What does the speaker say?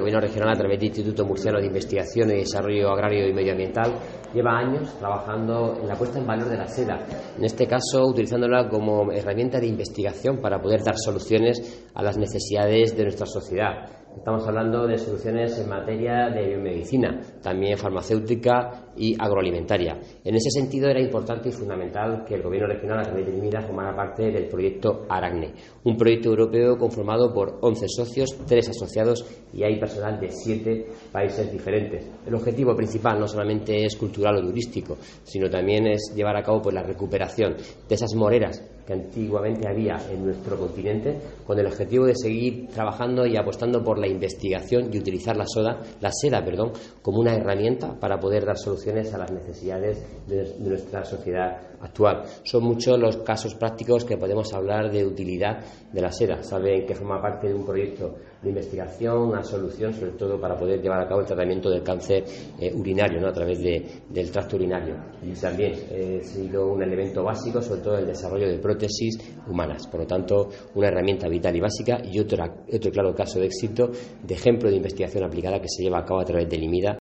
Gobierno regional, a través del Instituto Murciano de Investigación y Desarrollo Agrario y Medioambiental, lleva años trabajando en la puesta en valor de la seda, en este caso utilizándola como herramienta de investigación para poder dar soluciones a las necesidades de nuestra sociedad. Estamos hablando de soluciones en materia de biomedicina, también farmacéutica y agroalimentaria. En ese sentido era importante y fundamental que el Gobierno regional, a través de IMIDA, formara parte del proyecto ARACNE, un proyecto europeo conformado por 11 socios, 3 asociados y hay personal de 7 países diferentes. El objetivo principal no solamente es cultural o turístico, sino también es llevar a cabo la recuperación de esas moreras que antiguamente había en nuestro continente, con el objetivo de seguir trabajando y apostando por la investigación y utilizar la seda como una herramienta para poder dar soluciones a las necesidades de nuestra sociedad actual. Son muchos los casos prácticos que podemos hablar de utilidad de la seda. Saben que forma parte de un proyecto de investigación, una solución sobre todo para poder llevar a cabo el tratamiento del cáncer urinario, a través del tracto urinario, y también ha sido un elemento básico sobre todo el desarrollo de prótesis humanas. Por lo tanto, una herramienta vital y básica y otro claro caso de éxito, de ejemplo de investigación aplicada que se lleva a cabo a través del IMIDA